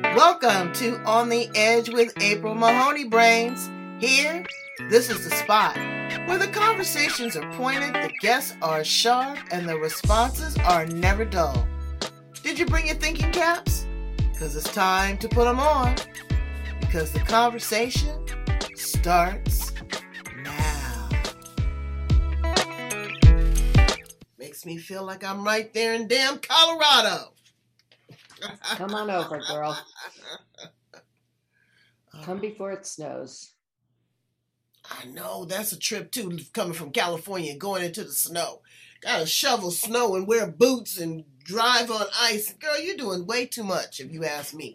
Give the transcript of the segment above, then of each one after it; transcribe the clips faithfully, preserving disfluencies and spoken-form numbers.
Welcome to On the Edge with April Mahoney Brains. Here, this is the spot where the conversations are pointed, the guests are sharp, and the responses are never dull. Did you bring your thinking caps? Because it's time to put them on. Because the conversation starts now. Makes me feel like I'm right there in damn Colorado. Come on over, girl. Come before it snows. I know, that's a trip too, coming from California and going into the snow. Gotta shovel snow and wear boots and drive on ice. Girl, you're doing way too much, if you ask me.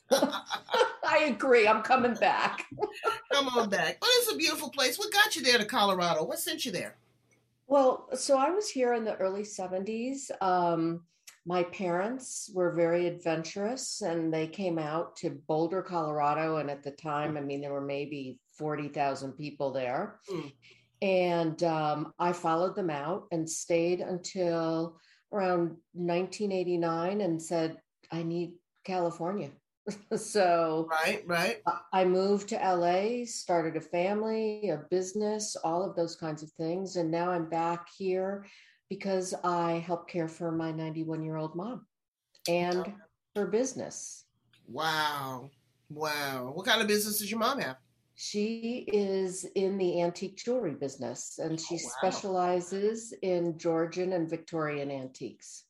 I agree. I'm coming back. Come on back. But it's a beautiful place. What got you there to Colorado? What sent you there? Well, so I was here in the early seventies. Um, my parents were very adventurous and they came out to Boulder, Colorado. And at the time, I mean, there were maybe forty thousand people there. Mm. And um, I followed them out and stayed until around nineteen eighty-nine and said, I need California. So right, right. I moved to L A, started a family, a business, all of those kinds of things. And now I'm back here because I help care for my ninety-one-year-old mom and wow. her business. Wow. Wow. What kind of business does your mom have? She is in the antique jewelry business, and she oh, wow. specializes in Georgian and Victorian antiques.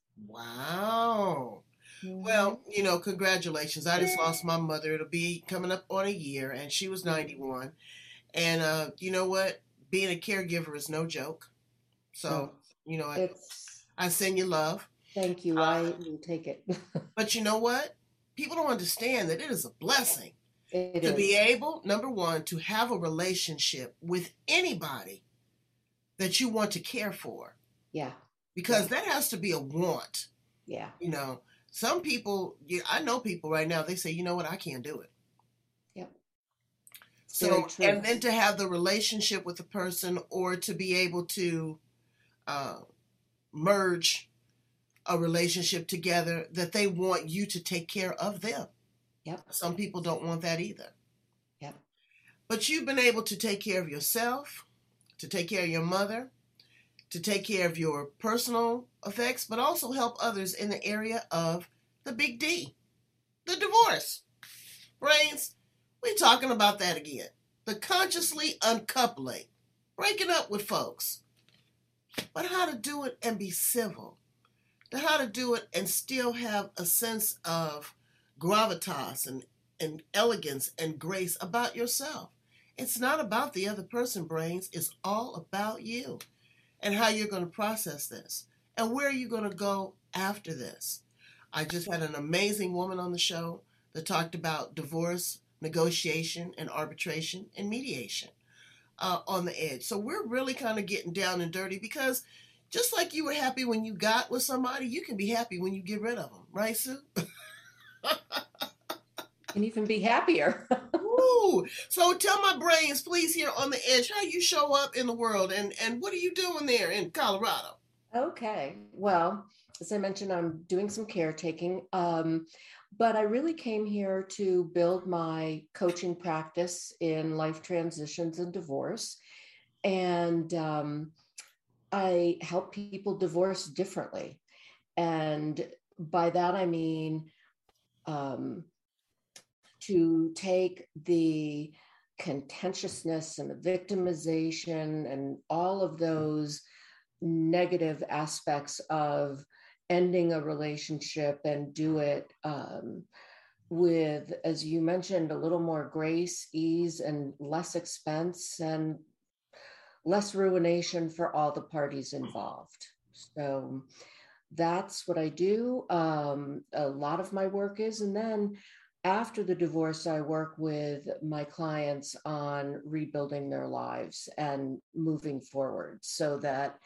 Wow. Mm-hmm. Well, you know, congratulations. I just lost my mother. It'll be coming up on a year, and she was ninety-one. And uh, you know what? Being a caregiver is no joke. So, no. you know, I, I send you love. Thank you. Uh, I will take it. But you know what? People don't understand that it is a blessing. It to is. be able, number one, to have a relationship with anybody that you want to care for. Yeah. Because yeah. that has to be a want. Yeah. You know, some people, I know people right now, they say, you know what, I can't do it. Yep. So, and then to have the relationship with the person or to be able to uh, merge a relationship together that they want you to take care of them. Yep. Some people don't want that either. Yep. But you've been able to take care of yourself, to take care of your mother, to take care of your personal effects, but also help others in the area of the big D, the divorce. Brains, we're talking about that again. The consciously uncoupling, breaking up with folks. But how to do it and be civil. How to do it and still have a sense of gravitas and, and elegance and grace about yourself. It's not about the other person, Brains. It's all about you and how you're going to process this and where are you going to go after this. I just had an amazing woman on the show that talked about divorce, negotiation, and arbitration and mediation uh, on the edge. So we're really kind of getting down and dirty because just like you were happy when you got with somebody, you can be happy when you get rid of them. Right, Sue? Can even be happier. Ooh. So tell my brains, please, here on the edge, how you show up in the world and, and what are you doing there in Colorado? Okay. Well, as I mentioned, I'm doing some caretaking, um, but I really came here to build my coaching practice in life transitions and divorce. And um, I help people divorce differently. And by that, I mean, um, to take the contentiousness and the victimization and all of those negative aspects of ending a relationship and do it um, with, as you mentioned, a little more grace, ease, and less expense and less ruination for all the parties involved. So that's what I do. Um, a lot of my work is, and then after the divorce, I work with my clients on rebuilding their lives and moving forward so that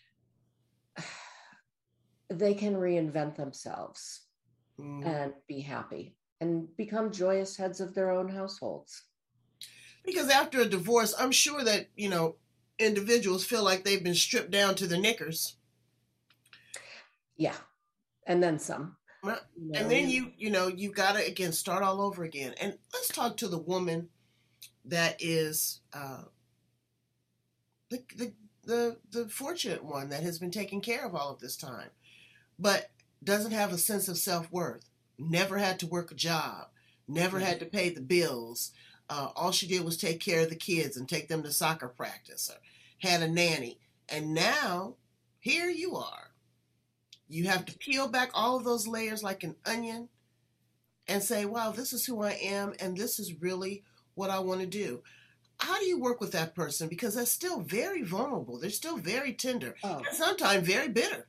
they can reinvent themselves mm. and be happy and become joyous heads of their own households. Because after a divorce, I'm sure that, you know, individuals feel like they've been stripped down to their knickers. Yeah. And then some. Right. You And know? then you, you know, you've got to, again, start all over again. And let's talk to the woman that is uh, the, the, the, the fortunate one that has been taking care of all of this time, but doesn't have a sense of self-worth, never had to work a job, never had to pay the bills. Uh, all she did was take care of the kids and take them to soccer practice, or had a nanny. And now, here you are. You have to peel back all of those layers like an onion and say, wow, this is who I am, and this is really what I want to do. How do you work with that person? Because they're still very vulnerable. They're still very tender, Oh. and sometimes very bitter.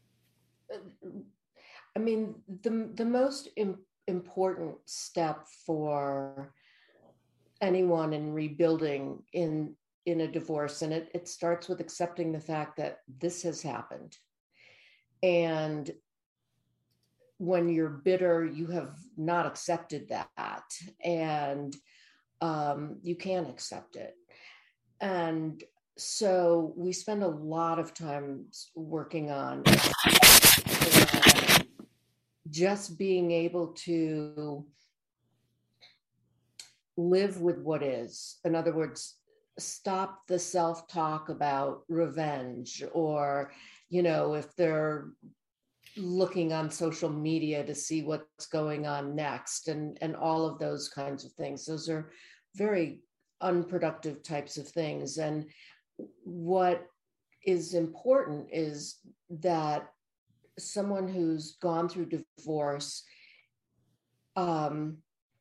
I mean, the, the most im- important step for anyone in rebuilding in, in a divorce, and it, it starts with accepting the fact that this has happened. And when you're bitter, you have not accepted that, and um, you can't accept it. And so we spend a lot of time working on just being able to live with what is. In other words, stop the self-talk about revenge, or, you know, if they're looking on social media to see what's going on next, and, and all of those kinds of things. Those are very unproductive types of things. And what is important is that someone who's gone through divorce um,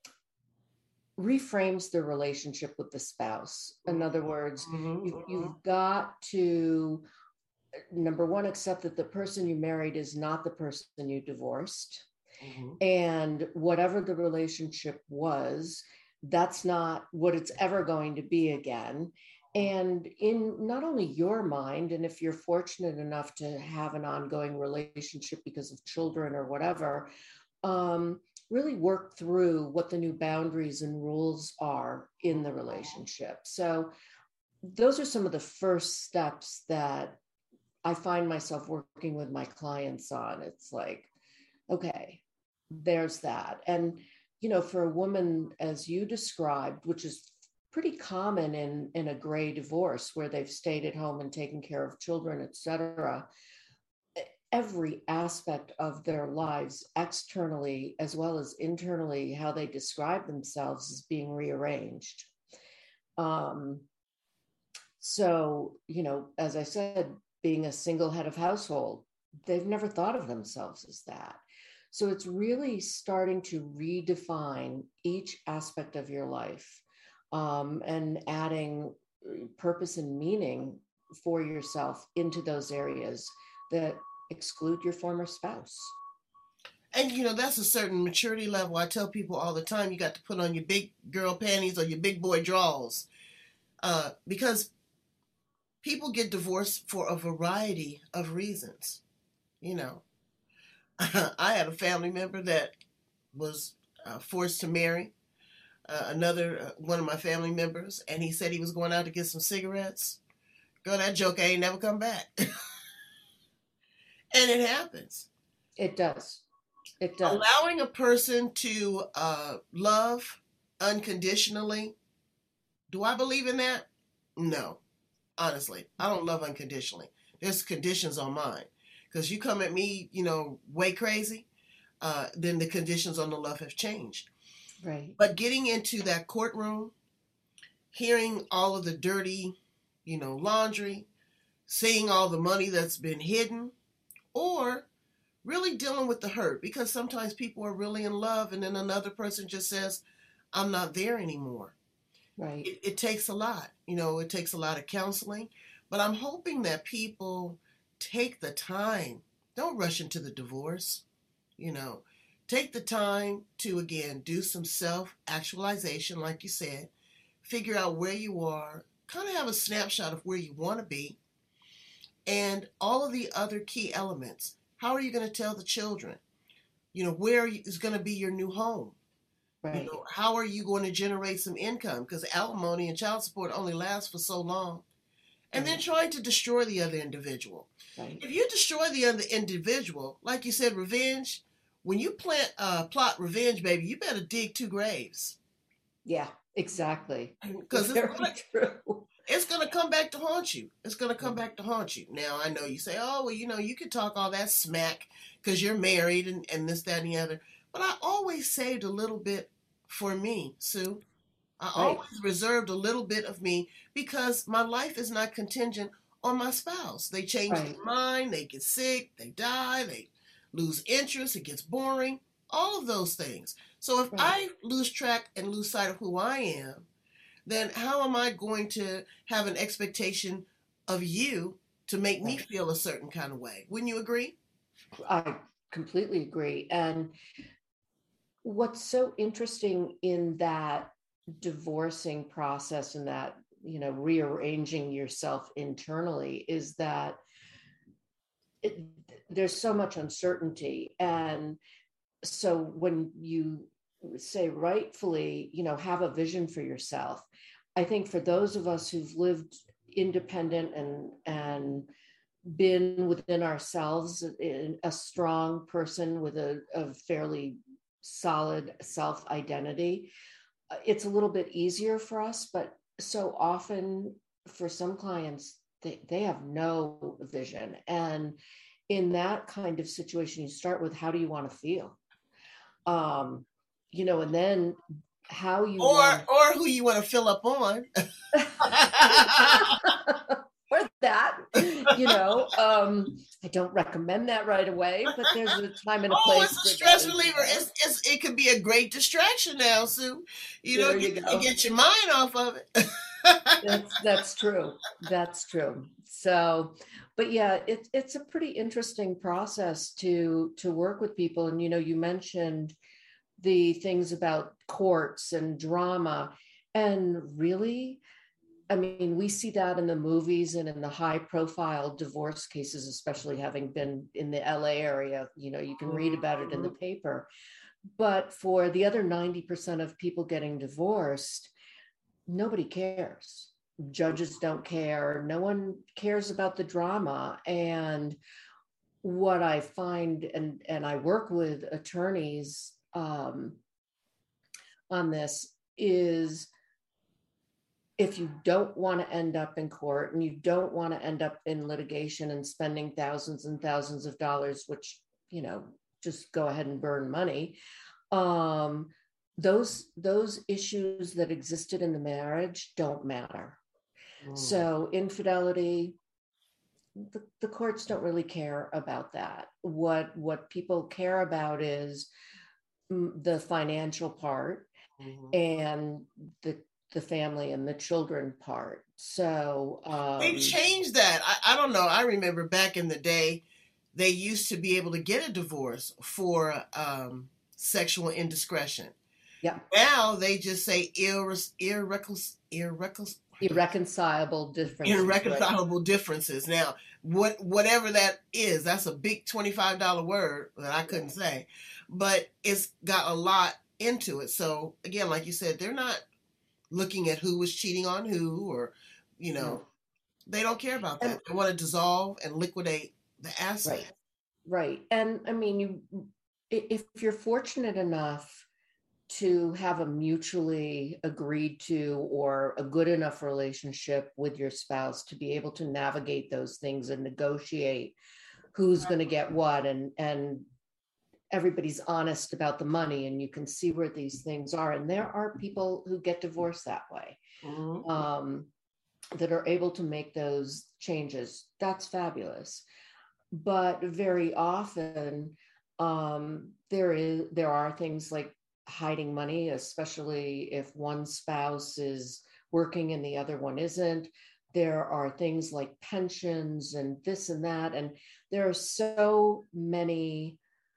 reframes their relationship with the spouse. In other words, Mm-hmm. you, you've got to, number one, accept that the person you married is not the person you divorced. Mm-hmm. And whatever the relationship was, that's not what it's ever going to be again. And in not only your mind, and if you're fortunate enough to have an ongoing relationship because of children or whatever, um, really work through what the new boundaries and rules are in the relationship. So those are some of the first steps that I find myself working with my clients on. It's like, okay, there's that. And, you know, for a woman, as you described, which is pretty common in, in a gray divorce where they've stayed at home and taken care of children, et cetera, every aspect of their lives, externally as well as internally, how they describe themselves, is being rearranged. Um, so, you know, as I said, being a single head of household, they've never thought of themselves as that. So it's really starting to redefine each aspect of your life, um, and adding purpose and meaning for yourself into those areas that exclude your former spouse. And, you know, that's a certain maturity level. I tell people all the time, you got to put on your big girl panties or your big boy drawers, uh, because people get divorced for a variety of reasons. You know, I had a family member that was uh, forced to marry uh, another uh, one of my family members, and he said he was going out to get some cigarettes. Girl, that joker ain't never come back. And it happens. It does. It does. Allowing a person to uh, love unconditionally, do I believe in that? No. Honestly, I don't love unconditionally. There's conditions on mine. Because you come at me, you know, way crazy, uh, then the conditions on the love have changed. Right. But getting into that courtroom, hearing all of the dirty, you know, laundry, seeing all the money that's been hidden, or really dealing with the hurt, because sometimes people are really in love and then another person just says, I'm not there anymore. Right. It, it takes a lot. You know, it takes a lot of counseling. But I'm hoping that people take the time. Don't rush into the divorce. You know, take the time to, again, do some self-actualization, like you said. Figure out where you are. Kind of have a snapshot of where you want to be. And all of the other key elements. How are you going to tell the children? You know, where is going to be your new home? Right. You know, how are you going to generate some income? Because alimony and child support only last for so long. And Right. then trying to destroy the other individual. Right. If you destroy the other individual, like you said, revenge, when you plant uh, plot revenge, baby, you better dig two graves. Yeah, exactly. Because it's very gonna, true. It's gonna come back to haunt you. It's gonna come back to haunt you. Now I know you say, "Oh, well, you know, you can talk all that smack because you're married and, and this, that, and the other." But I always saved a little bit for me, Sue. I Right. always reserved a little bit of me because my life is not contingent on my spouse. They change Right. their mind, they get sick, they die, they lose interest, it gets boring, all of those things. So if Right. I lose track and lose sight of who I am, then how am I going to have an expectation of you to make me Right. feel a certain kind of way? Wouldn't you agree? I completely agree. And what's so interesting in that divorcing process and that, you know, rearranging yourself internally is that it, there's so much uncertainty. And so when you say rightfully, you know, have a vision for yourself, I think for those of us who've lived independent and and been within ourselves, a strong person with a, a fairly solid self identity, it's a little bit easier for us. But so often for some clients, they, they have no vision. And in that kind of situation, you start with, how do you want to feel? Um, you know, and then how you or want or who you want to fill up on. or that, you know, um, I don't recommend that right away, but there's a time and a Oh, place. it's a stress reliever. It's, it's, it could be a great distraction now, Sue. You know, there you, you go. you get your mind off of it. that's that's true. That's true. So, but yeah, it's it's a pretty interesting process to to work with people. And you know, you mentioned the things about courts and drama, and really, I mean, we see that in the movies and in the high profile divorce cases, especially having been in the L A area, you know, you can read about it in the paper. But for the other ninety percent of people getting divorced, nobody cares. Judges don't care. No one cares about the drama. And what I find, and, and I work with attorneys um, on this, is if you don't want to end up in court and you don't want to end up in litigation and spending thousands and thousands of dollars, which, you know, just go ahead and burn money. Um, those, those issues that existed in the marriage don't matter. Mm. So infidelity, the, the courts don't really care about that. What, what people care about is the financial part, mm-hmm. and the the family and the children part. So um, they changed that. I, I don't know. I remember back in the day, they used to be able to get a divorce for um, sexual indiscretion. Yeah. Now they just say irre- irrecon- irrecon- irreconcilable differences. Irreconcilable right? differences. Now, what whatever that is, that's a big twenty-five dollars word that I couldn't yeah. say, but it's got a lot into it. So again, like you said, they're not looking at who was cheating on who, or, you know, no. they don't care about that. And, they want to dissolve and liquidate the asset. Right. Right. And I mean, you, if you're fortunate enough to have a mutually agreed to or a good enough relationship with your spouse to be able to navigate those things and negotiate who's going to get what, and, and everybody's honest about the money, and you can see where these things are. And there are people who get divorced that way, mm-hmm. um, that are able to make those changes. That's fabulous. But very often um, there is there are things like hiding money, especially if one spouse is working and the other one isn't. There are things like pensions and this and that. And there are so many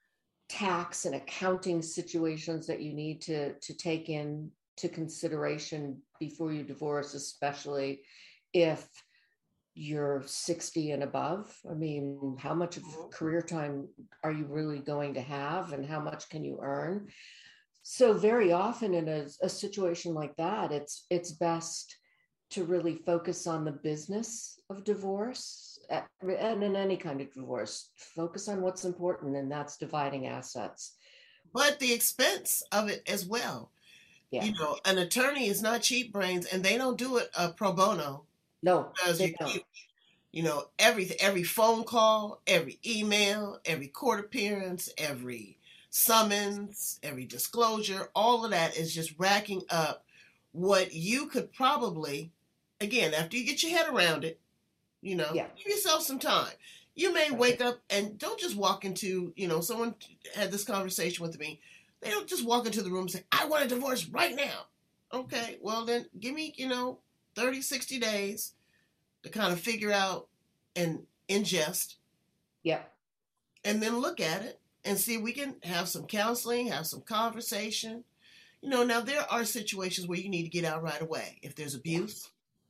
tax and accounting situations that you need to, to take into consideration before you divorce, especially if you're sixty and above. I mean, how much of career time are you really going to have, and how much can you earn? So very often in a, a situation like that, it's it's best to really focus on the business of divorce uh, and in any kind of divorce, focus on what's important, and that's dividing assets. But the expense of it as well. Yeah. You know, an attorney is not cheap brains, and they don't do it uh, pro bono. No, Because they you, don't. you, you know, every every phone call, every email, every court appearance, every summons, every disclosure, all of that is just racking up what you could probably, again, after you get your head around it, you know, Yeah. give yourself some time. You may wake up and don't just walk into, you know, someone had this conversation with me. They don't just walk into the room and say, I want a divorce right now. Okay, well then give me, you know, thirty, sixty days to kind of figure out and ingest. Yeah. And then look at it and see if we can have some counseling, have some conversation. You know, now there are situations where you need to get out right away. If there's abuse,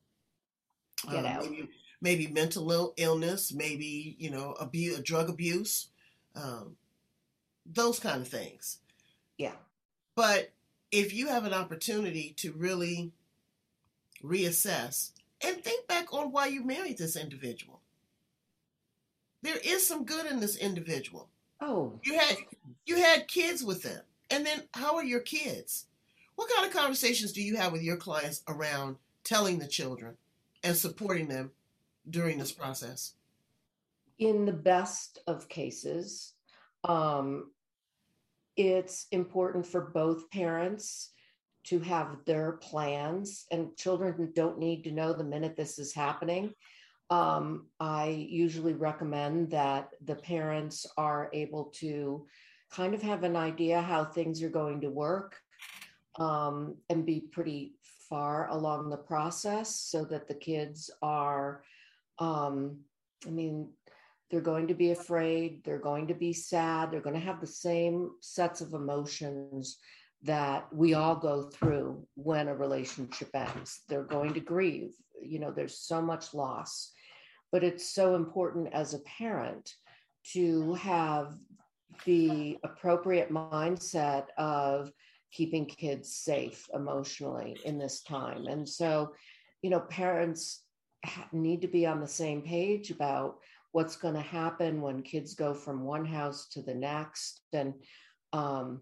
get um, out. Maybe, maybe mental illness, maybe, you know, abuse, drug abuse, um, those kind of things. Yeah. But if you have an opportunity to really reassess and think back on why you married this individual, there is some good in this individual. Oh, you had you had kids with them, and then how are your kids? What kind of conversations do you have with your clients around telling the children and supporting them during this process? In the best of cases, um, it's important for both parents to have their plans, and children don't need to know the minute this is happening. Um, I usually recommend that the parents are able to kind of have an idea how things are going to work, um, and be pretty far along the process so that the kids are, um, I mean, they're going to be afraid, they're going to be sad, they're going to have the same sets of emotions that we all go through when a relationship ends. They're going to grieve. You know, there's so much loss, but it's so important as a parent to have the appropriate mindset of keeping kids safe emotionally in this time. And so, you know, parents need to be on the same page about what's going to happen when kids go from one house to the next. And um,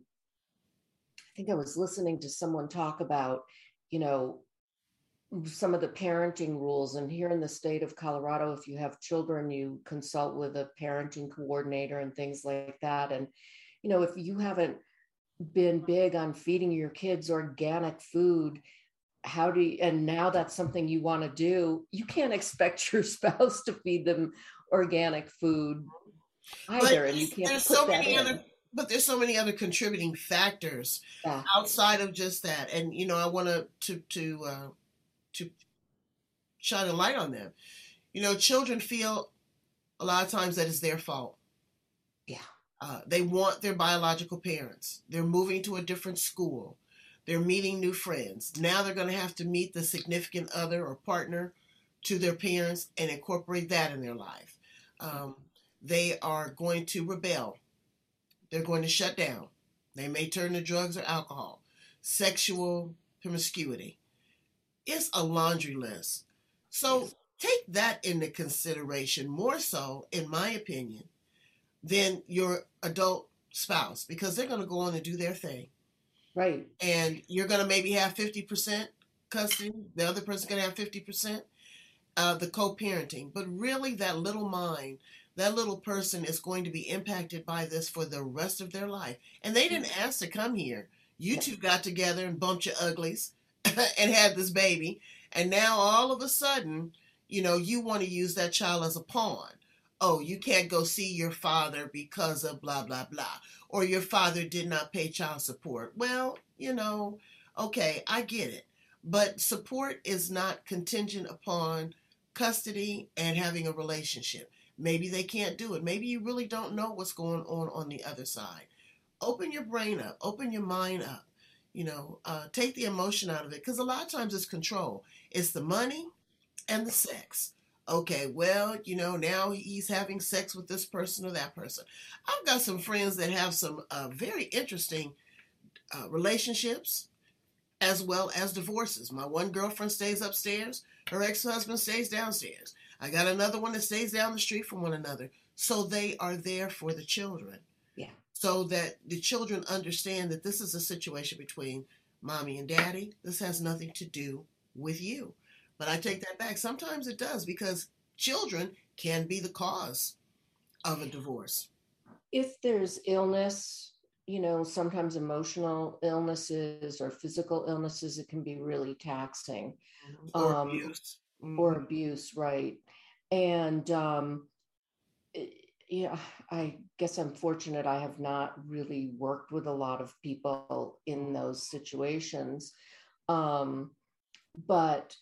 I think I was listening to someone talk about, you know, some of the parenting rules. And here in the state of Colorado, if you have children, you consult with a parenting coordinator and things like that. And, you know, if you haven't been big on feeding your kids organic food, how do you, and now that's something you want to do, you can't expect your spouse to feed them organic food either. But and you can't there's put so that many in. other but there's so many other contributing factors yeah. outside of just that. And, you know, I want to, to, to, uh, to shine a light on them. You know, children feel a lot of times that it's their fault. Yeah. Uh, they want their biological parents. They're moving to a different school. They're meeting new friends. Now they're going to have to meet the significant other or partner to their parents and incorporate that in their life. Um, they are going to rebel. They're going to shut down. They may turn to drugs or alcohol. Sexual promiscuity. It's a laundry list. So take that into consideration more so, in my opinion, than your adult spouse, because they're going to go on and do their thing. Right. And you're going to maybe have fifty percent custody. The other person's going to have fifty percent of the co-parenting. But really, that little mind, that little person is going to be impacted by this for the rest of their life. And they didn't ask to come here. You two got together and bumped your uglies and had this baby. And now all of a sudden, you know, you want to use that child as a pawn. Oh, you can't go see your father because of blah, blah, blah. Or your father did not pay child support. Well, you know, okay, I get it. But support is not contingent upon custody and having a relationship. Maybe they can't do it. Maybe you really don't know what's going on on the other side. Open your brain up. Open your mind up. You know, uh, take the emotion out of it. Because a lot of times it's control. It's the money and the sex. Okay, well, you know, now he's having sex with this person or that person. I've got some friends that have some uh, very interesting uh, relationships as well as divorces. My one girlfriend stays upstairs. Her ex-husband stays downstairs. I got another one that stays down the street from one another. So they are there for the children. Yeah. So that the children understand that this is a situation between mommy and daddy. This has nothing to do with you. But I take that back. Sometimes it does, because children can be the cause of a divorce. If there's illness, you know, sometimes emotional illnesses or physical illnesses, it can be really taxing. Or um, abuse. Mm-hmm. Or abuse, right. And um, yeah, I guess I'm fortunate. I have not really worked with a lot of people in those situations. Um, but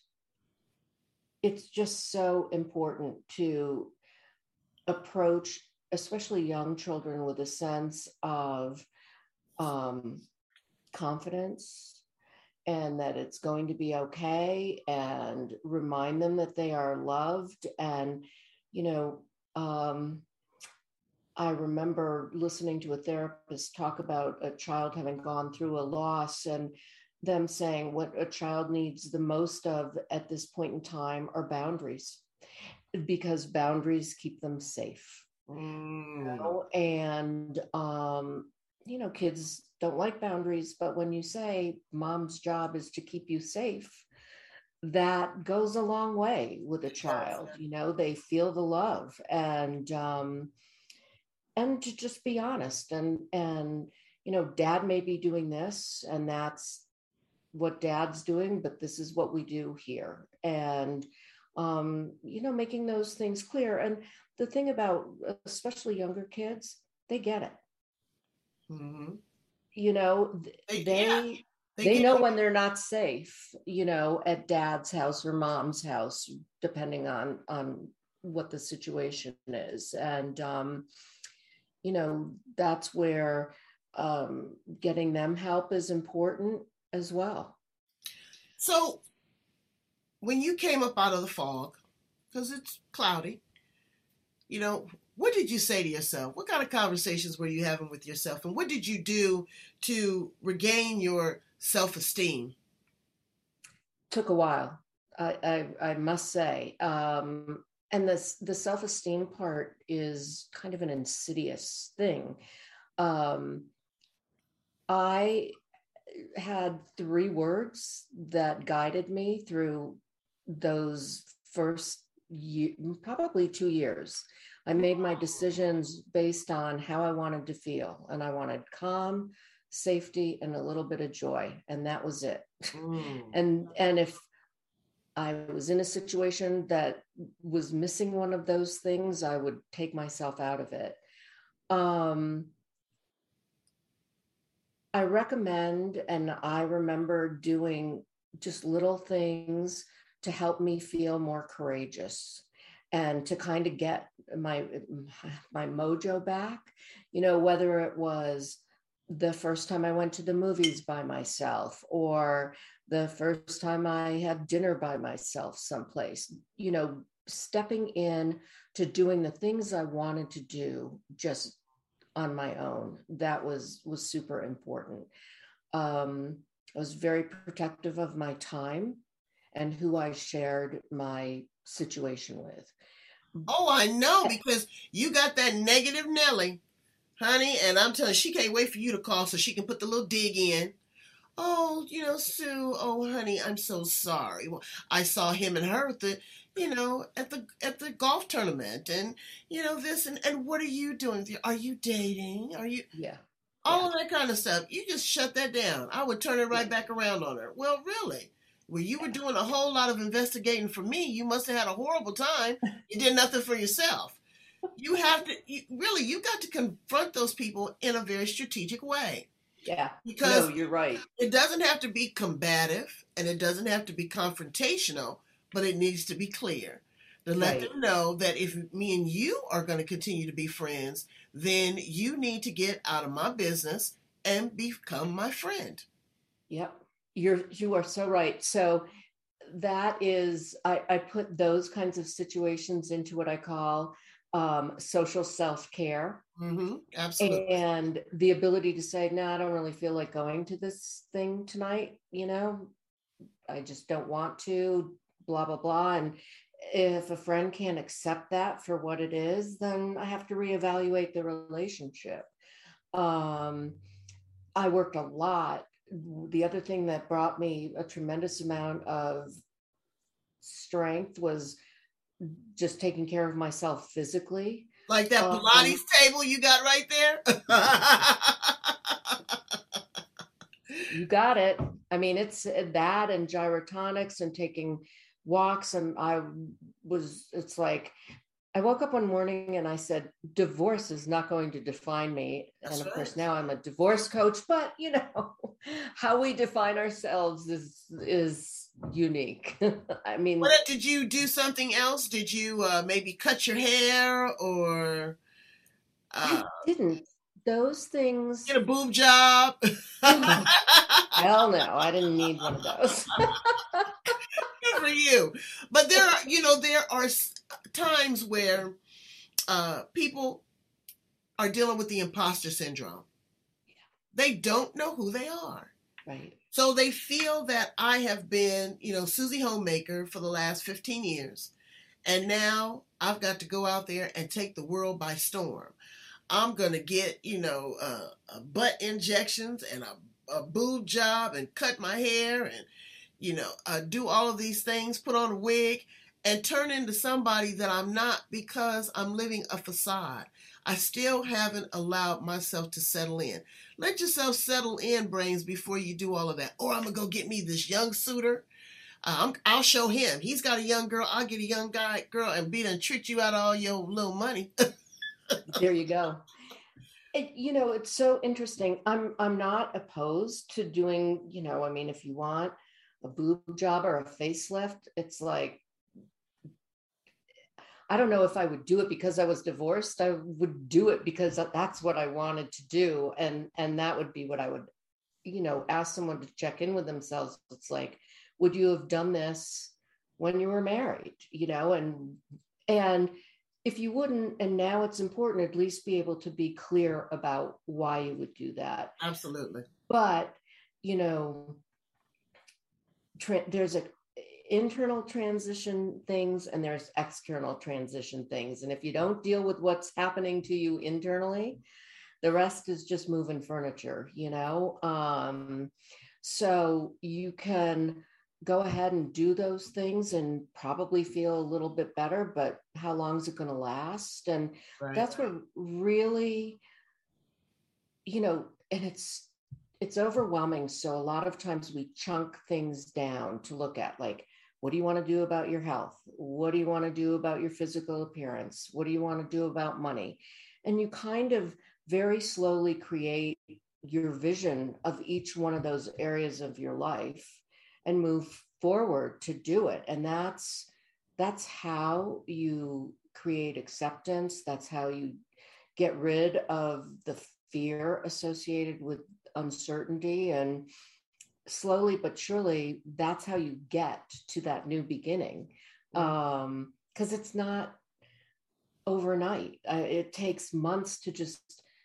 it's just so important to approach, especially young children, with a sense of um, confidence, and that it's going to be okay, and remind them that they are loved. And, you know, um, I remember listening to a therapist talk about a child having gone through a loss, and them saying what a child needs the most of at this point in time are boundaries, because boundaries keep them safe. Mm. You know? And, um, you know, kids don't like boundaries, but when you say mom's job is to keep you safe, that goes a long way with a child. You know, they feel the love, and um, and to just be honest, and and you know, dad may be doing this, and that's what dad's doing, but this is what we do here. And um, you know, making those things clear. And the thing about especially younger kids, they get it. Mm-hmm. You know, They, they yeah, they, they get know it. when they're not safe, you know, at dad's house or mom's house, depending on on what the situation is. And um, you know, that's where um, getting them help is important as well. So when you came up out of the fog, because it's cloudy, you know, what did you say to yourself? What kind of conversations were you having with yourself? And what did you do to regain your self-esteem? Took a while, I, I, I must say. Um, and this, the self-esteem part is kind of an insidious thing. Um, I had three words that guided me through those first year, probably two years. I made my decisions based on how I wanted to feel, and I wanted calm, safety, and a little bit of joy, and that was it. Mm. and and if I was in a situation that was missing one of those things, I would take myself out of it. Um, I recommend, and I remember doing just little things to help me feel more courageous and to kind of get my my mojo back. You know, whether it was the first time I went to the movies by myself, or the first time I had dinner by myself someplace, you know, stepping in to doing the things I wanted to do just on my own. That was was super important. Um, I was very protective of my time and who I shared my situation with. Oh, I know, because you got that negative Nelly, honey, and I'm telling you, she can't wait for you to call so she can put the little dig in. Oh, you know, Sue, oh, honey, I'm so sorry. Well, I saw him and her at the, you know, at the at the golf tournament, and, you know, this, and, and what are you doing? Are you dating? Are you? Yeah. All yeah. of that kind of stuff. You just shut that down. I would turn it right yeah. back around on her. Well, really? Well, you were doing a whole lot of investigating for me. You must have had a horrible time. You did nothing for yourself. You have to, you, really, you got to confront those people in a very strategic way. Yeah, because no, you're right. It doesn't have to be combative, and it doesn't have to be confrontational, but it needs to be clear. To let right. them know that if me and you are going to continue to be friends, then you need to get out of my business and become my friend. Yep, you're you are so right. So that is, I, I put those kinds of situations into what I call um, social self-care. Mm-hmm. Absolutely. And the ability to say, no, I don't really feel like going to this thing tonight. You know, I just don't want to, blah, blah, blah. And, if a friend can't accept that for what it is, then I have to reevaluate the relationship. Um, I worked a lot. The other thing that brought me a tremendous amount of strength was just taking care of myself physically. Like that Um, Pilates table you got right there? you got it. I mean, it's that and gyrotonics and taking walks. And I was, it's like, I woke up one morning and I said, divorce is not going to define me. That's And of right. course, now I'm a divorce coach, but you know, how we define ourselves is, is unique. I mean, What did you do something else? Did you uh, maybe cut your hair or uh, I didn't. Those things. get a boob job? Hell no, I didn't need one of those. Good for you. But there are, you know, there are times where uh, people are dealing with the imposter syndrome. They don't know who they are. Right. So they feel that I have been, you know, Susie Homemaker for the last fifteen years. And now I've got to go out there and take the world by storm. I'm going to get, you know, uh, butt injections and a, a boob job and cut my hair and, you know, uh, do all of these things, put on a wig and turn into somebody that I'm not because I'm living a facade. I still haven't allowed myself to settle in. Let yourself settle in, brains, before you do all of that. Or I'm going to go get me this young suitor. Uh, I'm, I'll show him. He's got a young girl. I'll get a young guy, girl, and beat and trick you out of all your little money. There you go. It, you know, it's so interesting. I'm I'm not opposed to doing, you know, I mean, if you want a boob job or a facelift, it's like, I don't know if I would do it because I was divorced. I would do it because that's what I wanted to do. And, and that would be what I would, you know, ask someone to check in with themselves. It's like, would you have done this when you were married? You know, and, and if you wouldn't, and now it's important, at least be able to be clear about why you would do that. Absolutely. But, you know, tra- there's a internal transition things and there's external transition things. And if you don't deal with what's happening to you internally, the rest is just moving furniture, you know? Um, so you can go ahead and do those things and probably feel a little bit better, but how long is it going to last? And Right. That's what really, you know, and it's, it's overwhelming. So a lot of times we chunk things down to look at, like, what do you want to do about your health? What do you want to do about your physical appearance? What do you want to do about money? And you kind of very slowly create your vision of each one of those areas of your life and move forward to do it. And that's, that's how you create acceptance. That's how you get rid of the fear associated with uncertainty. And slowly but surely, that's how you get to that new beginning. Um, because it's not overnight. Uh, it takes months to just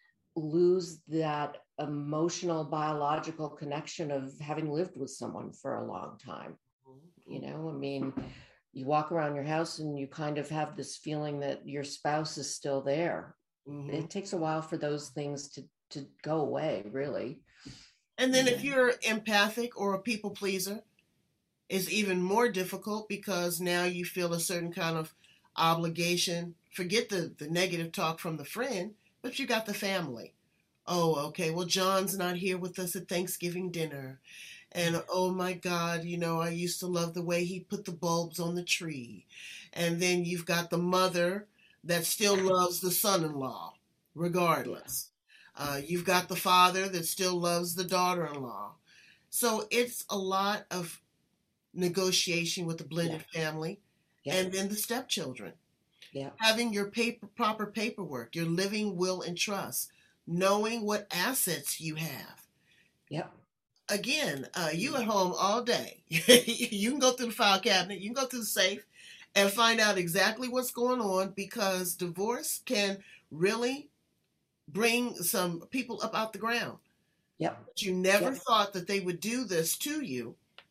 lose that emotional, biological connection of having lived with someone for a long time. You know, I mean, you walk around your house and you kind of have this feeling that your spouse is still there. Mm-hmm. It takes a while for those things to, to go away, really. And then yeah. if you're empathic or a people pleaser, it's even more difficult because now you feel a certain kind of obligation. Forget the, the negative talk from the friend, but you got the family. Oh, okay, well, John's not here with us at Thanksgiving dinner. And oh my God, you know, I used to love the way he put the bulbs on the tree. And then you've got the mother that still loves the son-in-law, regardless. Uh, you've got the father that still loves the daughter-in-law. So it's a lot of negotiation with the blended yeah. family yeah. and then the stepchildren. Yeah. Having your paper, proper paperwork, your living will and trust, knowing what assets you have. Yep. Again, uh, you at home all day. You can go through the file cabinet, you can go through the safe and find out exactly what's going on, because divorce can really bring some people up out the ground. Yep. But you never yep. thought that they would do this to you,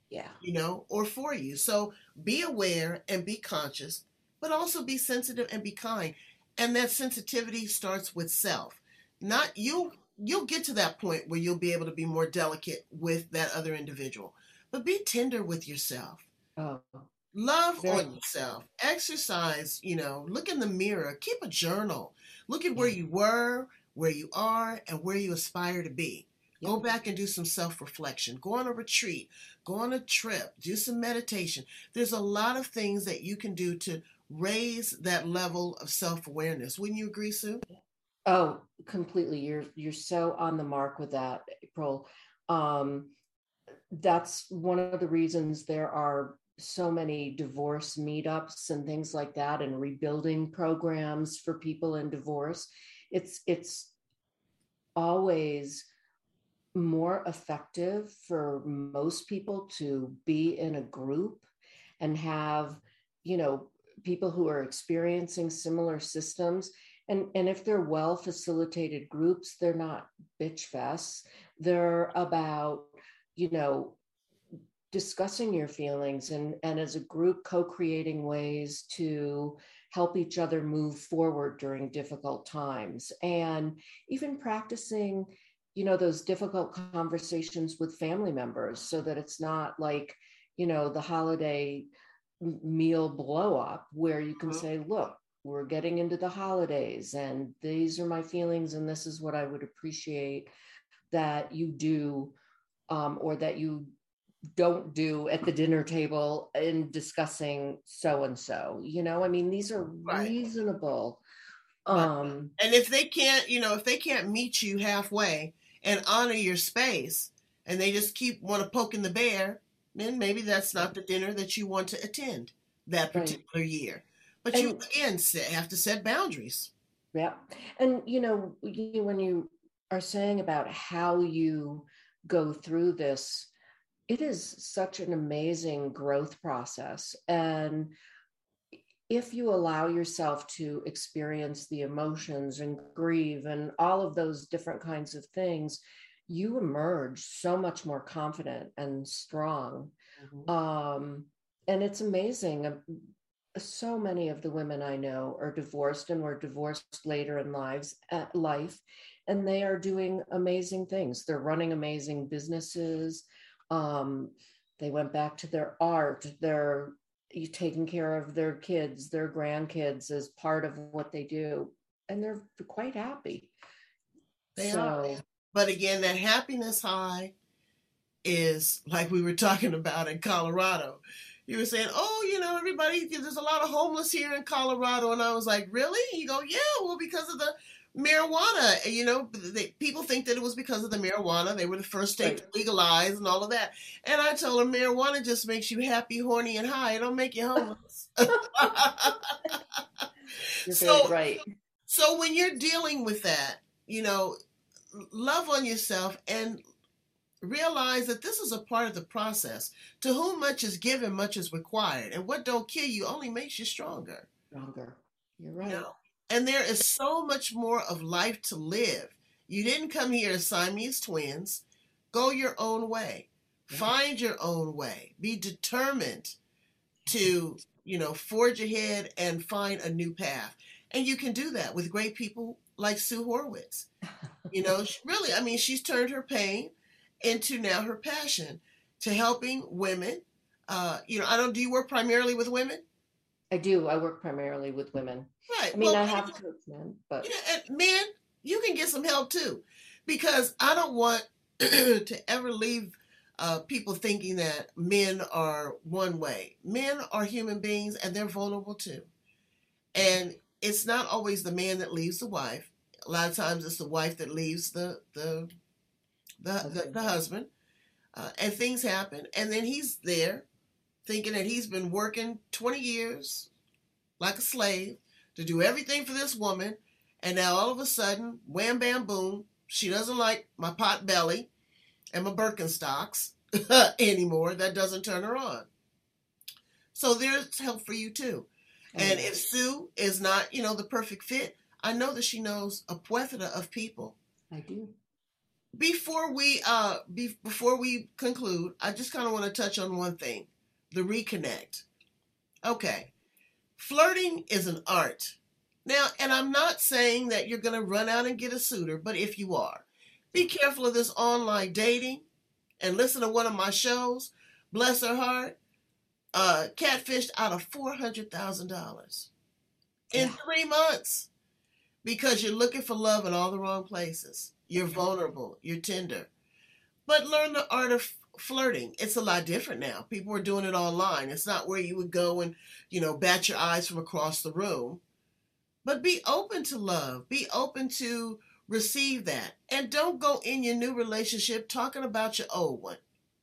Yeah. you know, or for you. So be aware and be conscious, but also be sensitive and be kind. And that sensitivity starts with self. Not you you'll get to that point where you'll be able to be more delicate with that other individual. But be tender with yourself. Oh, Love very on much so. yourself. Exercise, you know, look in the mirror, keep a journal. Look at where Yeah. you were, where you are, and where you aspire to be. Go Yep. back and do some self reflection. Go on a retreat, go on a trip, do some meditation. There's a lot of things that you can do to raise that level of self awareness. Wouldn't you agree, Sue? Oh, completely. You're you're so on the mark with that, April. Um, that's one of the reasons there are so many divorce meetups and things like that, and rebuilding programs for people in divorce. It's it's always more effective for most people to be in a group and have, you know, people who are experiencing similar systems. And, and if they're well facilitated groups, they're not bitch fests. They're about, you know, discussing your feelings and, and as a group co-creating ways to help each other move forward during difficult times, and even practicing, you know, those difficult conversations with family members so that it's not like, you know, the holiday meal blow up where you can Mhm. say, look, we're getting into the holidays and these are my feelings and this is what I would appreciate that you do, um, or that you don't do at the dinner table in discussing so and so. You know, I mean, these are Right. reasonable. Right. Um, And if they can't, you know, if they can't meet you halfway and honor your space and they just keep want to poke in the bear, then maybe that's not the dinner that you want to attend that right. particular year. But you, And again, have to set boundaries. yeah. And, you know, you, when you are saying about how you go through this, it is such an amazing growth process. And if you allow yourself to experience the emotions and grieve and all of those different kinds of things, you emerge so much more confident and strong. Mhm. Um, and it's amazing. Uh, So many of the women I know are divorced and were divorced later in lives, uh, life, and they are doing amazing things. They're running amazing businesses. Um, they went back to their art. They're taking care of their kids, their grandkids as part of what they do, and they're quite happy. They are. So, But again, that happiness high is like we were talking about in Colorado. You were saying, oh, you know, everybody, there's a lot of homeless here in Colorado. And I was like, really? You go, yeah, well, because of the marijuana. You know, they, people think that it was because of the marijuana. They were the first state right. to legalize and all of that. And I told her, marijuana just makes you happy, horny, and high. It don't make you homeless. You're very so, right. so when you're dealing with that, you know, love on yourself and realize that this is a part of the process. To whom much is given, much is required. And what don't kill you only makes you stronger. Stronger. You're You right. know? And there is so much more of life to live. You didn't come here as Siamese twins. Go your own way. Yeah. Find your own way. Be determined to, you know, forge ahead and find a new path. And you can do that with great people like Sue Horwitz. You know, she really, I mean, she's turned her pain into now her passion to helping women. Uh, you know, I don't, do you work primarily with women? I do. I work primarily with women. Right. I mean, Well, I have coached men, you but know, and men, you can get some help too, because I don't want to ever leave uh, people thinking that men are one way. Men are human beings and they're vulnerable too. And it's not always the man that leaves the wife. A lot of times it's the wife that leaves the the the, the, husband. the husband. Uh, and things happen. And then he's there thinking that he's been working twenty years like a slave to do everything for this woman. And now all of a sudden, wham, bam, boom, she doesn't like my pot belly and my Birkenstocks anymore. That doesn't turn her on. So there's help for you too. Oh, And yeah. if Sue is not, you know, the perfect fit, I know that she knows a plethora of people. I do. Before we uh be, before we conclude, I just kind of want to touch on one thing, the reconnect. Okay, flirting is an art. Now, and I'm not saying that you're going to run out and get a suitor, but if you are, be careful of this online dating and listen to one of my shows. Bless her heart, uh, catfished out of four hundred thousand dollars in Yeah. three months because you're looking for love in all the wrong places. You're vulnerable, you're tender. But learn the art of flirting. It's a lot different now. People are doing it online. It's not where you would go and, you know, bat your eyes from across the room. But be open to love. Be open to receive that. And don't go in your new relationship talking about your old one.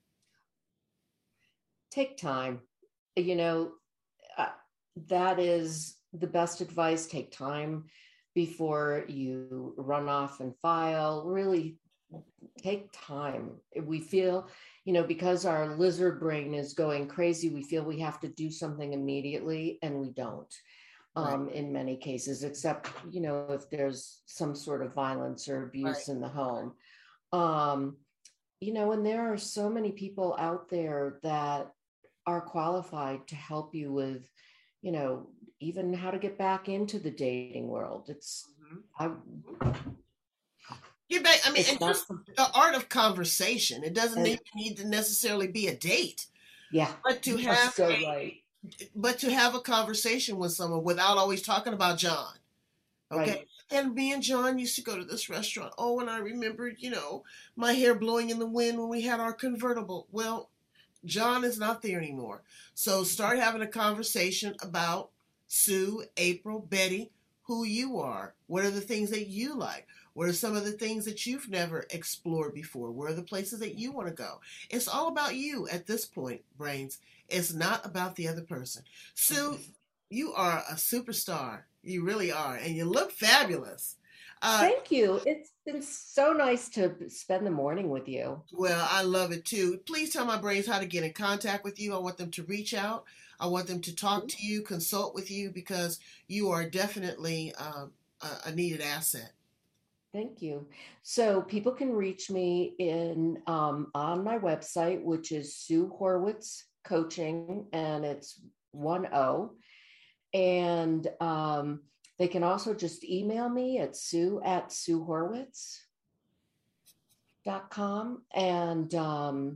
Take time. You know, uh, that is the best advice. Take time before you run off and file. Really take time. We feel, you know, because our lizard brain is going crazy, we feel we have to do something immediately, and we don't. Um, Right. in many cases, except, you know, if there's some sort of violence or abuse Right. in the home. Um, you know, and there are so many people out there that are qualified to help you with, you know, even how to get back into the dating world. It's, Mm-hmm. I, Get back. I mean, it's and not just something, the art of conversation. It doesn't and need, need to necessarily be a date, yeah, but to you are have so a right. but to have a conversation with someone without always talking about John. Okay. Right. And me and John used to go to this restaurant. Oh, and I remembered, you know, my hair blowing in the wind when we had our convertible. Well, John is not there anymore. So start having a conversation about Sue, April, Betty, who you are. What are the things that you like? What are some of the things that you've never explored before? Where are the places that you want to go? It's all about you at this point, Brains. It's not about the other person. Sue, you are a superstar. You really are. And you look fabulous. Uh, Thank you. It's been so nice to spend the morning with you. well, I love it too. Please tell my brains how to get in contact with you. I want them to reach out. I want them to talk to you, consult with you, because you are definitely um, a, a needed asset. Thank you. So people can reach me in um, on my website, which is Sue Horwitz Coaching, and it's one O. And um, they can also just email me at sue at sue horwitz dot com. And, um,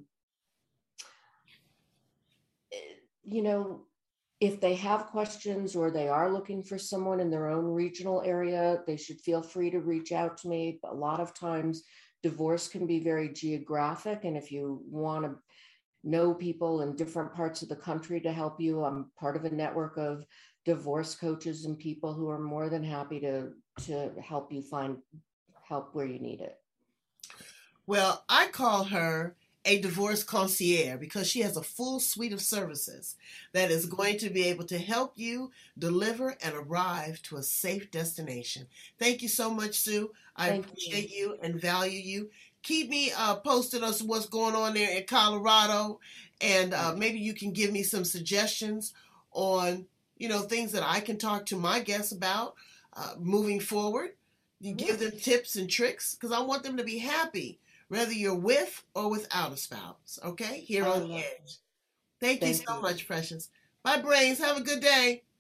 you know, if they have questions or they are looking for someone in their own regional area, they should feel free to reach out to me. A lot of times, divorce can be very geographic. And if you want to know people in different parts of the country to help you, I'm part of a network of divorce coaches and people who are more than happy to, to help you find help where you need it. Well, I call her a divorce concierge because she has a full suite of services that is going to be able to help you deliver and arrive to a safe destination. Thank you so much, Sue. I Thank appreciate you. you and value you. Keep me uh, posted on what's going on there in Colorado, and uh, maybe you can give me some suggestions on, you know, things that I can talk to my guests about uh, moving forward. You give them tips and tricks because I want them to be happy, whether you're with or without a spouse, okay? Here I on the love edge. Thank you Thank so you. much, Precious. Bye, Brains. Have a good day.